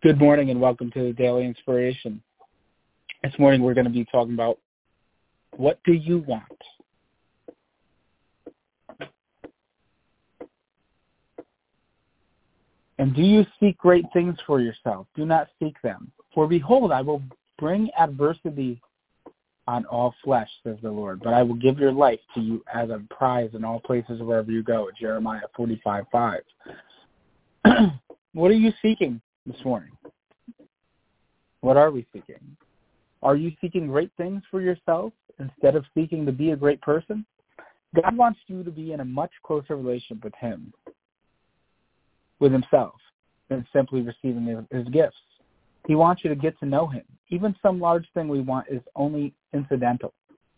Good morning and welcome to the Daily Inspiration. This morning we're going to be talking about what do you want? And do you seek great things for yourself? Do not seek them. For behold, I will bring adversity on all flesh, says the Lord, but I will give your life to you as a prize in all places wherever you go, Jeremiah 45:5. What are you seeking this morning? What are we seeking? Are you seeking great things for yourself instead of seeking to be a great person? God wants you to be in a much closer relationship with himself, than simply receiving his gifts. He wants you to get to know him. Even some large thing we want is only incidental.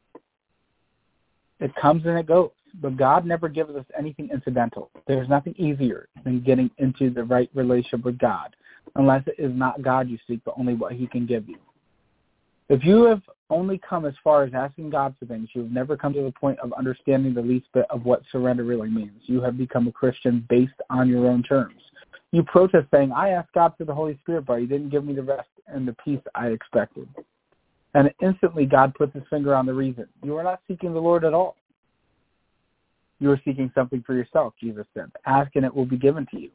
It comes and it goes, but God never gives us anything incidental. There's nothing easier than getting into the right relationship with God, unless it is not God you seek, but only what he can give you. If you have only come as far as asking God for things, you have never come to the point of understanding the least bit of what surrender really means. You have become a Christian based on your own terms. You protest saying, I asked God for the Holy Spirit, but he didn't give me the rest and the peace I expected. And instantly God puts his finger on the reason. You are not seeking the Lord at all. You are seeking something for yourself, Jesus said. Ask and it will be given to you.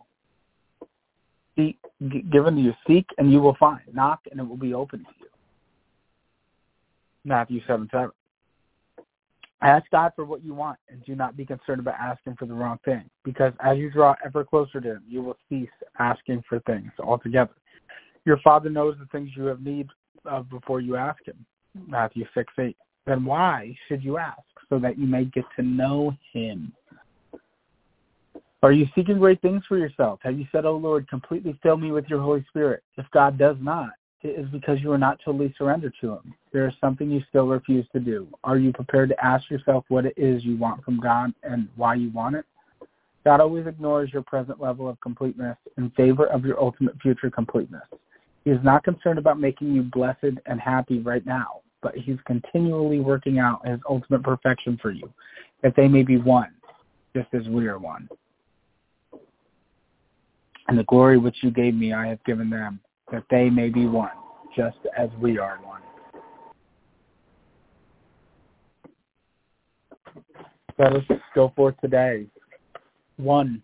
Given to you, seek and you will find. Knock and it will be open to you. Matthew 7:7. Ask God for what you want and do not be concerned about asking for the wrong thing, because as you draw ever closer to him, you will cease asking for things altogether. Your Father knows the things you have need of before you ask him. Matthew 6:8. Then why should you ask? So that you may get to know him. Are you seeking great things for yourself? Have you said, oh Lord, completely fill me with your Holy Spirit? If God does not, it is because you are not totally surrendered to him. There is something you still refuse to do. Are you prepared to ask yourself what it is you want from God and why you want it? God always ignores your present level of completeness in favor of your ultimate future completeness. He is not concerned about making you blessed and happy right now, but he's continually working out his ultimate perfection for you, that they may be one, just as we are one. And the glory which you gave me I have given them, that they may be one, just as we are one. Let us go forth today, one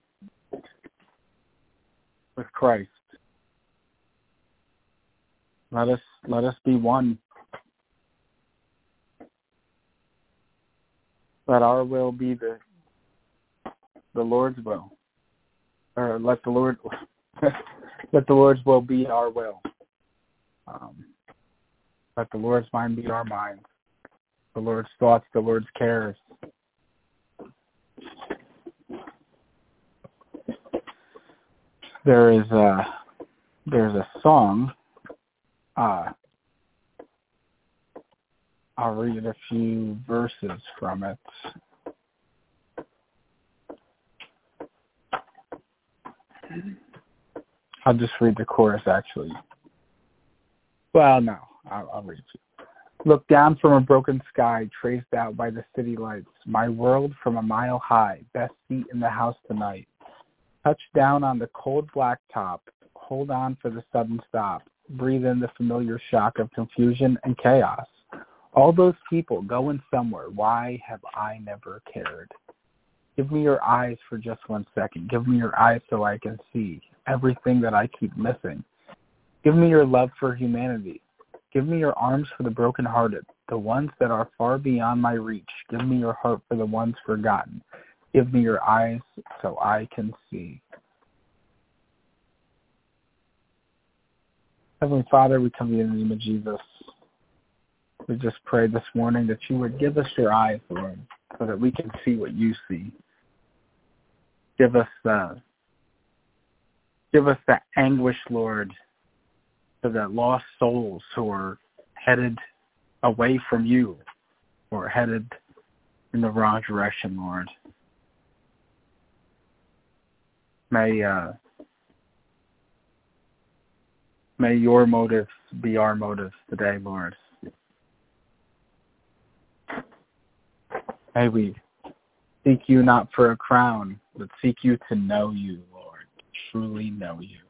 with Christ. Let us be one. Let our will be the Lord's will, or let the Lord's will be our will. Let the Lord's mind be our mind. The Lord's thoughts, the Lord's cares. There's a song. I'll read a few verses from it. I'll just read the chorus, actually. Well, no, I'll read it. Look down from a broken sky, traced out by the city lights. My world from a mile high, best seat in the house tonight. Touch down on the cold black top. Hold on for the sudden stop. Breathe in the familiar shock of confusion and chaos. All those people going somewhere. Why have I never cared? Give me your eyes for just 1 second. Give me your eyes so I can see everything that I keep missing. Give me your love for humanity. Give me your arms for the brokenhearted, the ones that are far beyond my reach. Give me your heart for the ones forgotten. Give me your eyes so I can see. Heavenly Father, we come to you in the name of Jesus. We just pray this morning that you would give us your eyes, Lord, so that we can see what you see. Give us the anguish, Lord, to the lost souls who are headed away from you or headed in the wrong direction, Lord. May your motives be our motives today, Lord. May we seek you not for a crown, but seek you to know you, Lord, truly know you.